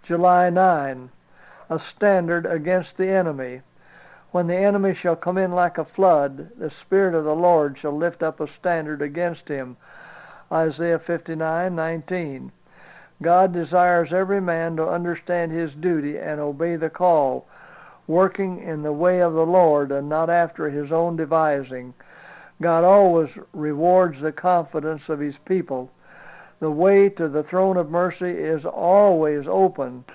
July 9, a standard against the enemy. When the enemy shall come in like a flood, the Spirit of the Lord shall lift up a standard against him. Isaiah 59:19. God desires every man to understand his duty and obey the call, working in the way of the Lord and not after his own devising. God always rewards the confidence of his people. The way to the throne of mercy is always open.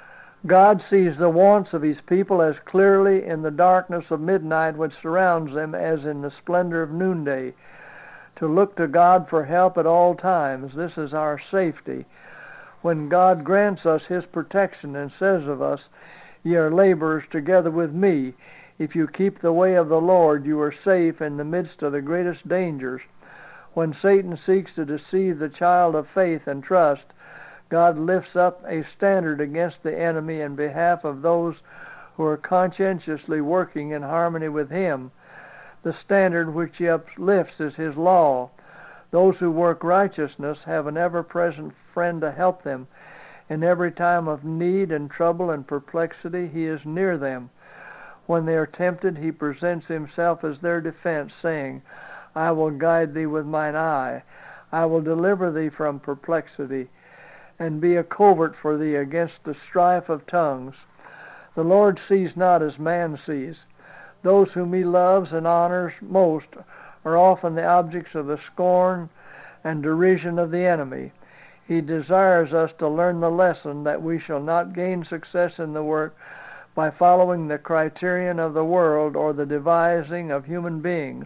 God sees the wants of his people as clearly in the darkness of midnight which surrounds them as in the splendor of noonday. To look to God for help at all times, this is our safety. When God grants us his protection and says of us, "Ye are laborers together with me," if you keep the way of the Lord, you are safe in the midst of the greatest dangers. When Satan seeks to deceive the child of faith and trust, God lifts up a standard against the enemy in behalf of those who are conscientiously working in harmony with him. The standard which he uplifts is his law. Those who work righteousness have an ever-present friend to help them. In every time of need and trouble and perplexity, he is near them. When they are tempted, he presents himself as their defense, saying, "I will guide thee with mine eye. I will deliver thee from perplexity, and be a covert for thee against the strife of tongues." The Lord sees not as man sees. Those whom he loves and honors most are often the objects of the scorn and derision of the enemy. He desires us to learn the lesson that we shall not gain success in the work by following the criterion of the world or the devising of human beings.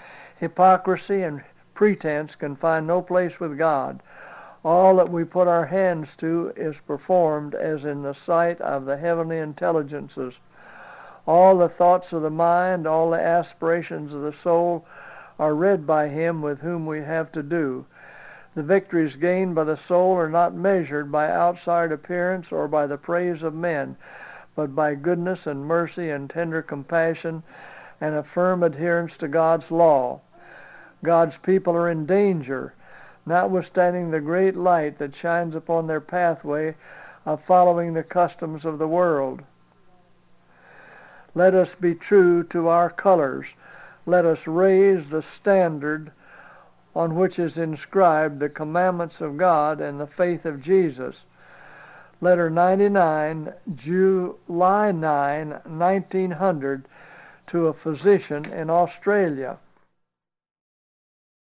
Hypocrisy and pretense can find no place with God. All that we put our hands to is performed as in the sight of the heavenly intelligences. All the thoughts of the mind, all the aspirations of the soul are read by him with whom we have to do. The victories gained by the soul are not measured by outside appearance or by the praise of men, but by goodness and mercy and tender compassion and a firm adherence to God's law. God's people are in danger, notwithstanding the great light that shines upon their pathway, of following the customs of the world. Let us be true to our colors. Let us raise the standard on which is inscribed the commandments of God and the faith of Jesus. Letter 99, July 9, 1900, to a physician in Australia.